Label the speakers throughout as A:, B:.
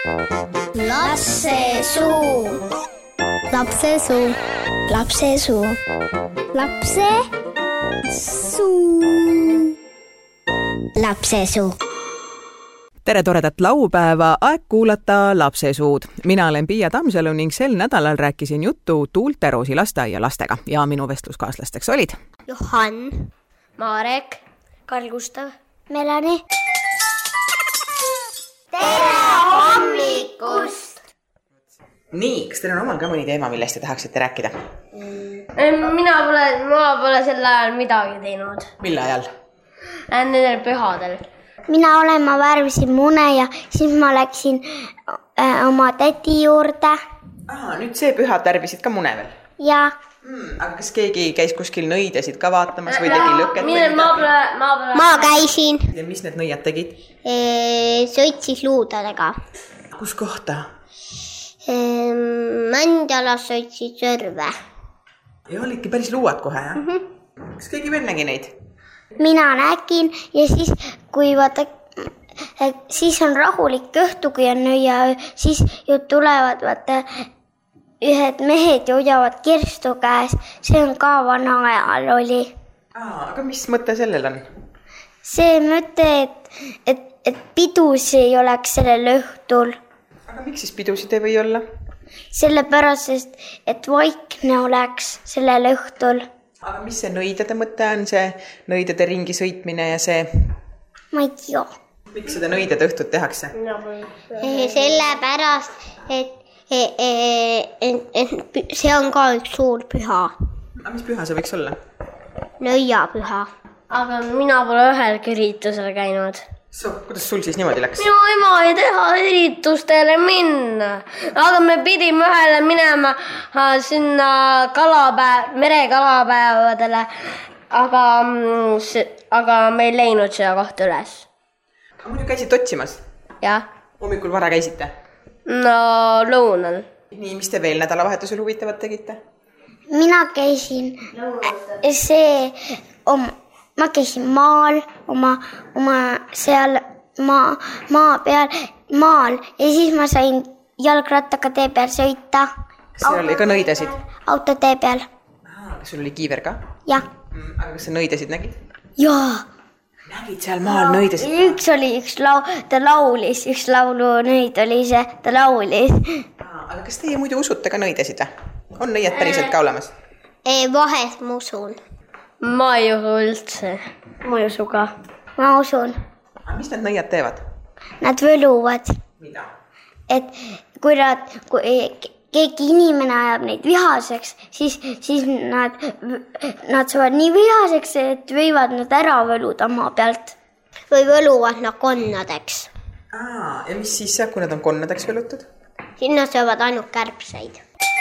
A: Lapsesuu. Lapsesuu. Lapsesuu. Lapsesuu. Lapsesuu.
B: Tere toredat laupäeva, aeg kuulata Lapsesuud. Mina olen Piia Tamsalu ning sel nädalal rääkisin juttu Tuulte Roosi lasteaia lastega ja minu vestluskaaslasteks olid
A: Johan, Marek, Karl Gustav, Melani. Tere hommikust!
B: Nii, kas teil on omal ka mõni teema, millest te tahaksite rääkida?
C: Ma pole sel ajal midagi teinud.
B: Mille ajal?
C: Nendel pühadel.
A: Ma värvisin mune ja siis ma läksin oma täti juurde.
B: Nüüd see pühad värvisid ka mune veel?
A: Ja.
B: Aga kas keegi käis kuskil nõidesid ka vaatamas või tegi lõket?
A: Ma käisin.
B: Ja mis need nõiad tegid?
A: Sõitsis luudadega.
B: Kus kohta?
A: Mandjalas sõitsid Sõrve.
B: Ja olidki päris luuad kohe, jah? Kas keegi veel nägi neid?
A: Mina nägin ja siis, kui siis on rahulik õhtu, kui on nõia, siis ju tulevad ühed mehed ja hoiavad kirstu käes. See on ka vana ajal oli.
B: Aga mis mõte sellel on?
A: See mõte, et pidusi ei oleks sellel õhtul.
B: Aga miks siis pidusid ei või olla?
A: Sellepärast, et vaikne oleks sellel õhtul.
B: Aga mis see nõidade mõte on, see nõidade ringi sõitmine ja see?
A: Ma ei tea.
B: Miks seda nõidade õhtut tehakse?
A: Sellepärast, et see on ka üks suur püha.
B: Aga mis püha see võiks olla?
A: Nõiapüha.
C: Aga mina pole ühelgi üritusel käinud.
B: Kuidas sul siis niimoodi läks?
C: Minu ema ei taha üritustele minna. Aga me pidime ühele minema sinna merekalapäevadele. Aga me ei leidnud seda kohta üles.
B: Aga muidu käisid otsimas?
C: Jah.
B: Hommikul vara käisite?
C: No lõunal.
B: Nii, mis te veel nädalavahetusel huvitavat tegite?
A: Mina käisin ma käisin maal, oma seal maa peal maal ja siis ma sain jalgrattaga tee peal sõita.
B: Seal oli ka nõidesid?
A: Autotee peal.
B: Kas sul oli kiiver ka?
A: Jah.
B: Aga kas sa nõidesid nägid?
A: Jaa.
B: Nägid seal maal nõidesid?
A: Üks laulis, üks laulunõid oli see, ta laulis.
B: Aga kas teie muidu usute ka nõidesid? On nõiad päriselt ka olemas?
A: Vahest ma usun.
C: Ma ei usu üldse. Ma ei usu ka.
A: Ma usun.
B: Aga mis need nõiad teevad?
A: Nad võluvad.
B: Mida?
A: Et kui keegi inimene ajab neid vihaseks, siis nad saavad nii vihaseks, et võivad nad ära võluda maa pealt. Või võluvad nad konnadeks.
B: Ja mis siis saab, kui nad on konnadeks võlutud?
A: Sinna saavad ainult kärbseid.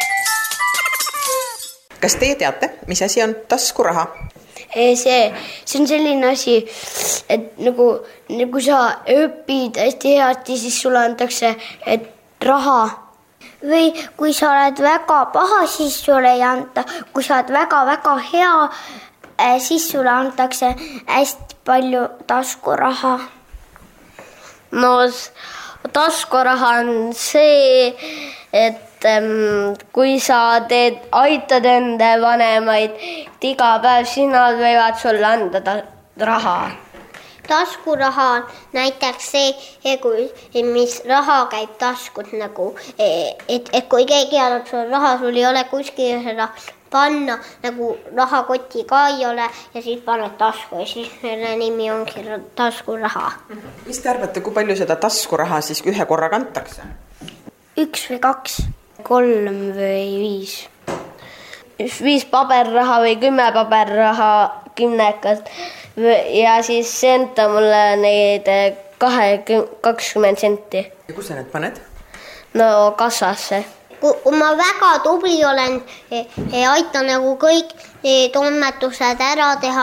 B: Kas teie teate, mis asi on taskuraha?
A: See on selline asi, et nagu sa õpid hästi heasti, siis sulle antakse raha. Või kui sa oled väga paha, siis sulle ei anta. Kui sa oled väga-väga hea, siis sulle antakse hästi palju taskuraha.
C: No taskuraha on see, et kui sa aitad enda vanemaid iga päev, siis nad võivad sulle anda raha. Taskuraha on näiteks see, mis raha käib taskut nagu, et kui keegi annab sulle raha, sul ei ole kuskil seda panna, nagu rahakoti ka ei ole ja siis paned tasku ja siis selle nimi ongi taskuraha.
B: Mis te arvate, kui palju seda taskuraha siis ühe korraga antakse?
A: 1 või 2.
C: 3 või 5. 5 paberraha või 10 paberraha 10-kast ja siis senta mulle neid 20 senti.
B: Ja kus sa need paned?
C: No kassasse.
A: Kui ma väga tubli olen, aitan nagu kõik toimetused ära teha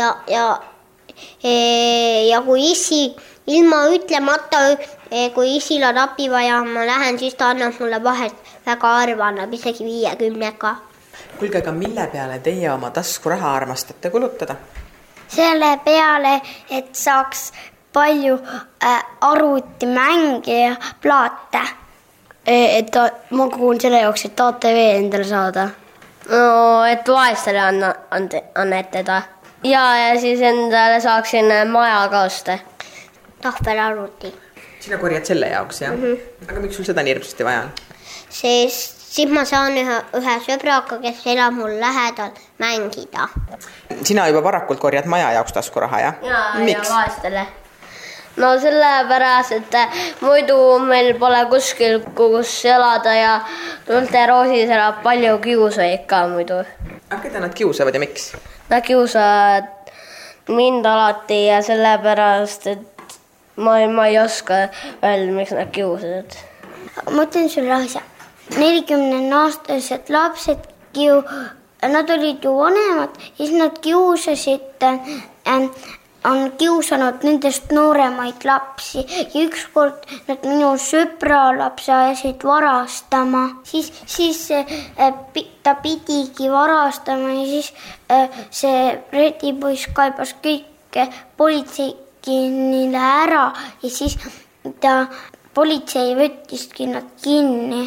A: ja kui isi ilma ütlemata, kui isil on abi vaja, ma lähen, siis ta annab mulle vahest väga harva, annab isegi 50-ga.
B: Kuulge, aga mille peale teie oma taskuraha armastate kulutada?
A: Selle peale, et saaks palju arvutimänge ja plaate. Ma kuulun selle jaoks, et ATV endale saada.
C: No, et vaestele annetada. Ja siis endale saaksin maja ka osta.
A: Tahvelarvuti.
B: Sina korjad selle jaoks, jah? Aga miks sul seda nii hirmsasti vaja on?
A: Siis ma saan ühe sõbraga, kes elab mul lähedal, mängida.
B: Sina juba varakult korjad maja jaoks taskuraha, jah?
C: Ja vaestele. No sellepärast, et muidu meil pole kuskil kus elada ja Tulteroosis elab palju kiusajaid ka muidu.
B: Aga keda nad kiusavad ja miks?
C: Nad kiusavad mind alati ja sellepärast, et ma ei oska öelda, miks nad kiusavad.
A: Ma ütlen sulle asja. 40-aastased lapsed, nad olid ju vanemad ja siis nad kiusasid, on kiusanud nendest nooremaid lapsi ja ükskord nad minu sõbra lapse ajasid varastama. Siis ta pidigi varastama ja siis see redipoiss kaibas kõike politseikinile ära ja siis politsei võttiski nad kinni.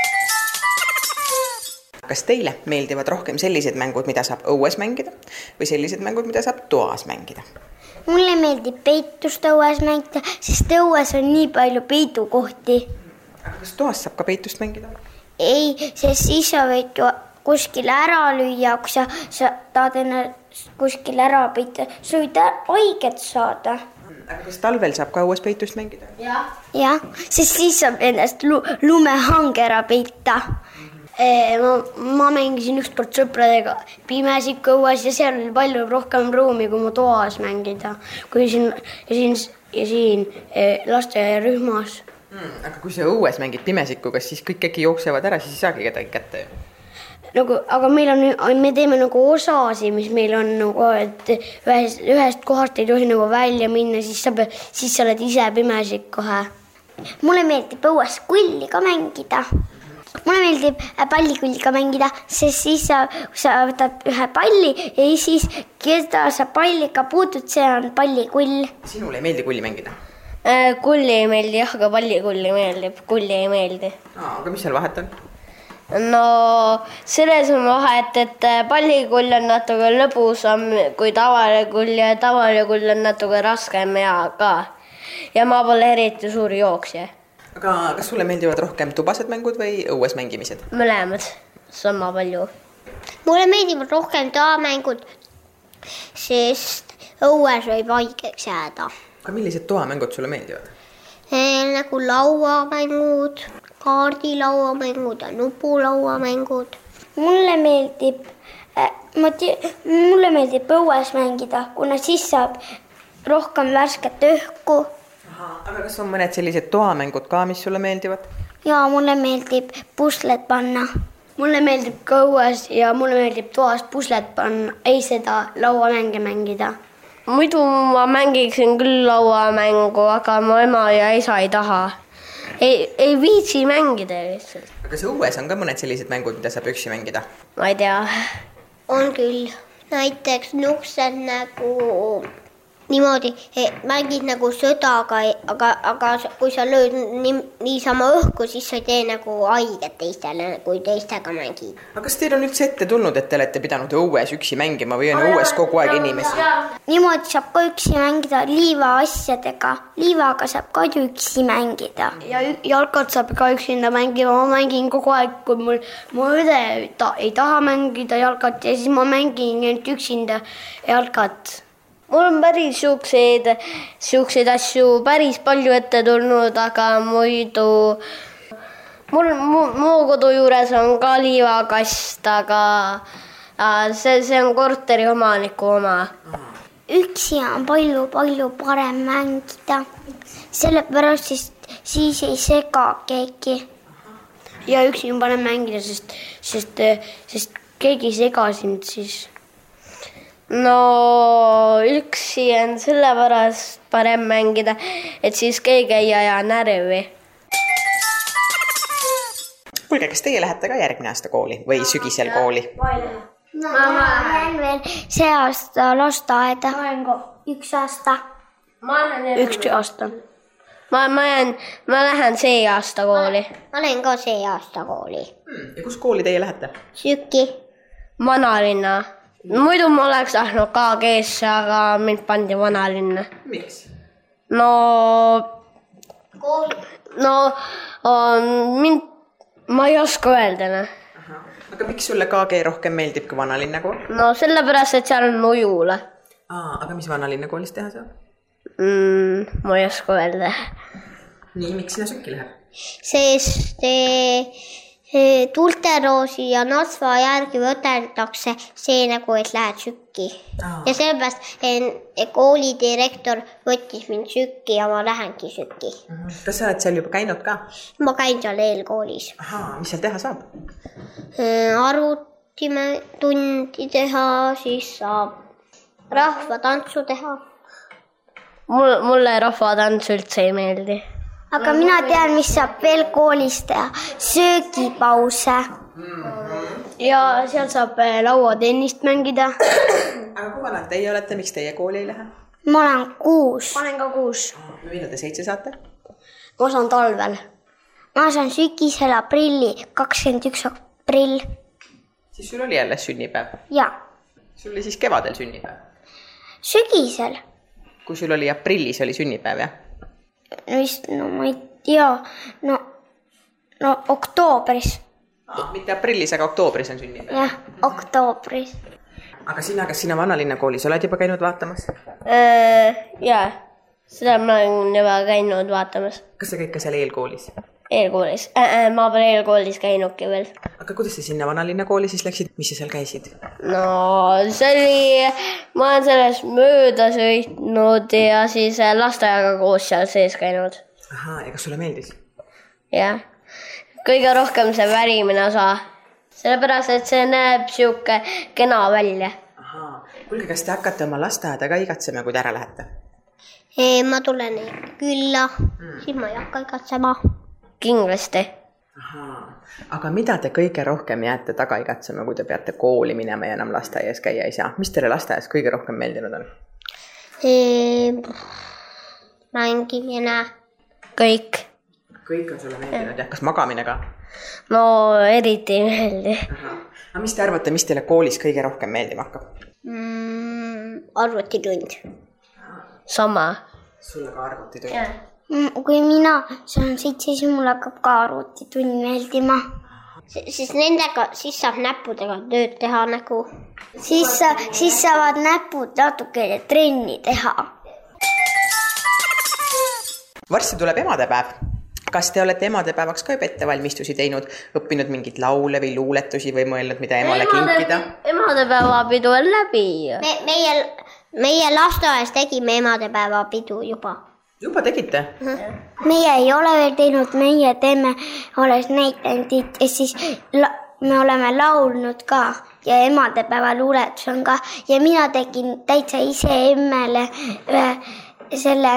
B: Kas teile meeldivad rohkem sellised mängud, mida saab õues mängida või sellised mängud, mida saab toas mängida?
A: Mulle meeldib peitust õues mängida, sest õues on nii palju peidukohti.
B: Aga kas toas saab ka peitust mängida?
A: Ei, sest siis sa võid ju kuskil ära lüüa, kui sa tahad ennast kuskil ära peita. Sa võid haiget saada.
B: Aga kas talvel saab ka õues peitust mängida?
A: Jah, sest siis saab ennast lumehange ära peita. Ma mängisin ükskord sõpradega pimesiku õues ja seal oli palju rohkem ruumi, kui mu toas mängida. Kui siin lasteaiarühmas.
B: Aga kui sa õues mängid pimesikuga, siis kõik äkki jooksevad ära, siis ei saagi kedagi kätte.
A: Aga me teeme nagu osasi, mis meil on, et ühest kohast ei tohi välja minna, siis sa oled ise pimesik kohe. Mulle meeldib õues kulli ka mängida. Mulle meeldib pallikulliga mängida, sest siis sa võtad ühe palli ja siis keda sa palliga puutud, see on pallikull.
B: Sinule ei meeldi kulli mängida?
C: Kulli ei meeldi, jah, aga pallikulli meeldib, kulli ei meeldi.
B: Aga mis seal vahet on?
C: No selles on vahet, et pallikull on natuke lõbusam kui tavaline kull ja tavaline kull on natuke raskem ja ma pole eriti suur jooksja.
B: Aga kas sulle meeldivad rohkem tubased mängud või õues mängimised?
C: Mõlemad, sama palju.
A: Mulle meeldivad rohkem toamängud, sest õues võib haigeks jääda.
B: Aga millised toamängud sulle meeldivad?
A: Nagu lauamängud, kaardilauamängud ja nupulauamängud. Mulle meeldib õues mängida, kuna siis saab rohkem värsket õhku.
B: Aga kas on mõned sellised toamängud ka, mis sulle meeldivad?
A: Jaa, mulle meeldib puslet panna. Mulle meeldib ka õues ja mulle meeldib toas puslet panna, ei seda lauamänge mängida.
C: Muidu ma mängiksin küll lauamängu, aga mu ema ja isa ei taha. Ei viitsi mängida lihtsalt.
B: Aga kas õues on ka mõned sellised mängud, mida saab üksi mängida?
C: Ma ei tea.
A: On küll. Näiteks nuksed nagu niimoodi mängid nagu sõdaga, aga kui sa lööd niisama õhku, siis sa ei tee nagu haiget teistele, kui teistega mängid.
B: Aga kas teil on üldse ette tulnud, et te olete pidanud õues üksi mängima või on õues kogu aeg inimesi?
A: Niimoodi saab ka üksi mängida liivaasjadega. Liivaga saab ka üksi mängida. Ja jalkat saab ka üksinda mängida. Ma mängin kogu aeg, kui mu õde ei taha mängida jalkat ja siis ma mängin üksinda jalkat.
C: Mul on päris siukseid asju päris palju ette tulnud, aga muidu mu kodu juures on ka liivakast, aga see on korteri omaniku oma. Üksi on palju parem mängida, sellepärast siis ei sega keegi.
A: Ja üksi on parem mängida, sest keegi ei sega sind siis.
C: No üksi on sellepärast parem mängida, et siis keegi ei aja närvi.
B: Kuulge, kas teie lähete ka järgmine aasta kooli või sügisel kooli?
A: Ma lähen veel see aasta lasteaeda. 1 aasta. 1 aasta.
C: Ma lähen see aasta kooli.
A: Ma lähen ka see aasta kooli.
B: Ja kus kooli teie lähete?
A: Süki.
C: Vanalinna. Muidu ma oleks tahtnud KG-sse, aga mind pandi Vanalinna.
B: Miks?
C: Ma ei oska öelda.
B: Aga miks sulle KG rohkem meeldib kui Vanalinna kool?
C: No sellepärast, et seal on ujula.
B: Aga mis Vanalinna koolis teha saab?
C: Ma ei oska öelda.
B: Nii, miks sinna Süki läheb?
A: Sest Tulteroosi ja Nasva järgi võteldakse see nagu, et lähed Sükki. Ja sellepärast kooli direktor võttis mind Sükki ja ma lähengi Sükki.
B: Kas sa oled seal juba käinud ka?
A: Ma käin seal eelkoolis.
B: Mis seal teha saab?
A: Arvutitundi teha, siis saab rahvatantsu teha.
C: Mulle rahvatants üldse ei meeldi.
A: Aga mina tean, mis saab veel koolis teha. Söögipause.
C: Ja seal saab lauatennist mängida.
B: Aga kui vanad teie olete, miks teie kooli ei lähe?
A: Ma olen 6.
C: Ma olen ka 6.
B: Millal te 7 saate?
C: Ma saan talvel.
A: Ma saan sügisel aprilli, 21 aprill.
B: Siis sul oli jälle sünnipäev?
A: Ja.
B: Sul oli siis kevadel sünnipäev?
A: Sügisel.
B: Kui sul oli aprillis oli sünnipäev, jah?
A: Ma ei tea. No oktoobris.
B: Mitte aprillis, aga oktoobris on sünnipäev?
A: Jah, oktoobris.
B: Aga sina, kas sina Vanalinna koolis oled juba käinud vaatamas?
C: Jaa, seda ma olen juba käinud vaatamas.
B: Kas sa käid ka seal eelkoolis?
C: Eelkoolis. Ma pole eelkoolis käinudki veel.
B: Aga kuidas sa sinna Vanalinna kooli siis läksid? Mis sa seal käisid?
C: No see oli, ma olen sellest mööda sõitnud ja siis lasteajaga koos seal sees käinud.
B: Ja kas sulle meeldis?
C: Jah. Kõige rohkem see värimine osa. Sellepärast, et see näeb siuke kena välja.
B: Kuulge, kas te hakkate oma lasteaeda ka igatsema, kui te ära lähete?
A: Ma tulen külla, siis ma ei hakka igatsema.
C: Kindlasti.
B: Aga mida te kõige rohkem jääte taga igatsema, kui te peate kooli minema ja enam lasteaias käia ei saa? Mis teile lasteaias kõige rohkem meeldinud on?
A: Mängimine.
C: Kõik.
B: Kõik on sulle meeldinud, jah? Kas magamine ka?
C: No eriti ei meeldi.
B: Aga mis te arvate, mis teile koolis kõige rohkem meeldima hakkab?
A: Arvutitund.
C: Sama.
B: Sulle ka arvutitund?
A: Kui mina saan 7, siis mul hakkab ka arvutitund meeldima. Siis nendega, siis saab näppudega tööd teha nagu. Siis saavad näpud natuke trenni teha.
B: Varsti tuleb emadepäev. Kas te olete emadepäevaks ka juba ettevalmistusi teinud, õppinud mingit laule või luuletusi või mõelnud, mida emale kinkida?
C: Emadepäevapidu on läbi.
A: Meie lasteaias tegime emadepäevapidu juba.
B: Juba tegite?
A: Meie ei ole veel teinud, meie teeme alles näitendid ja siis me oleme laulnud ka ja emadepäeva luuletus on ka ja mina tegin täitsa ise emmele selle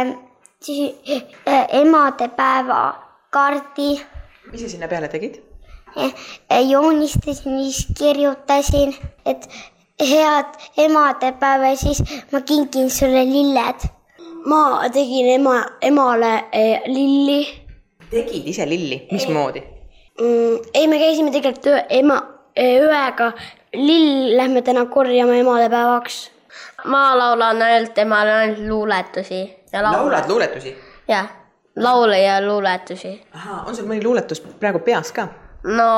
A: emadepäeva kaardi.
B: Mis sa sinna peale tegid?
A: Joonistasin, siis kirjutasin, et head emadepäeva, siis ma kinkin sulle lilled. Ma tegin emale lilli.
B: Tegid ise lilli? Mismoodi?
A: Ei, me käisime tegelikult ööga. Lill lähme täna korjama emadepäevaks.
C: Ma laulan ainult emale ainult luuletusi.
B: Laulad luuletusi?
C: Jah, laule ja luuletusi.
B: On sul mõni luuletus praegu peas ka?
C: No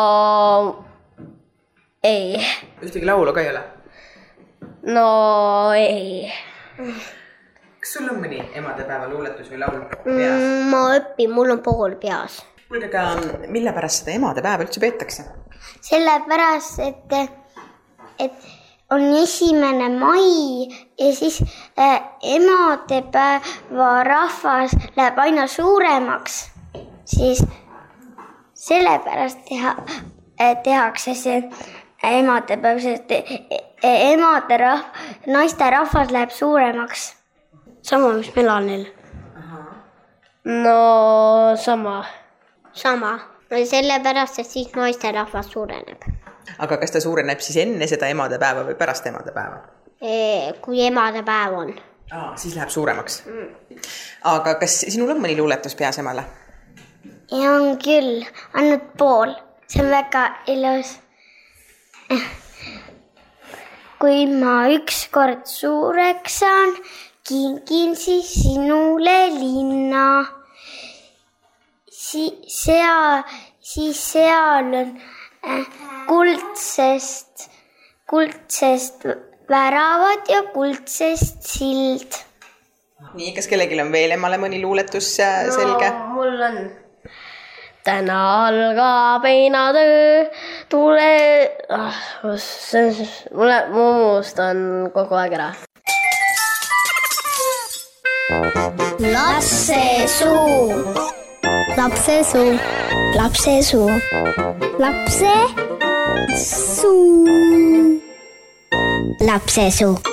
C: ei.
B: Ühtegi laulu ka ei ole?
C: No ei.
B: Kas sul on mõni emadepäeva luuletus või laul peas?
A: Ma õpin, mul on pool peas.
B: Kuulge, aga mille pärast seda emadepäeva üldse peetakse?
A: Sellepärast, et on 1. mai ja siis emadepäeva rahvas läheb aina suuremaks. Siis sellepärast tehakse see emadepäev, sest naiste rahvas läheb suuremaks. Sama, mis Melanil.
C: No sama.
A: Sama. Sellepärast, et siis naiste rahvas suureneb.
B: Aga kas ta suureneb siis enne seda emadepäeva või pärast emadepäeva?
A: Kui emadepäev on.
B: Siis läheb suuremaks. Aga kas sinul on mõni luuletus peasemale?
A: Ja on küll, ainult pool. See on väga ilus. Kui ma ükskord suureks saan, kingin siis sinule linna. Siis seal on kuldsest väravad ja kuldsest sild.
B: Nii, kas kellelgi on veel emale mõni luuletus selge?
C: No, mul on. Täna algab heinatöö, tule... Mu muust on kogu aeg ära.
A: Lapsesuu. Lapsesuu. Lapsesuu. Lapsesuu. Lapsesuu.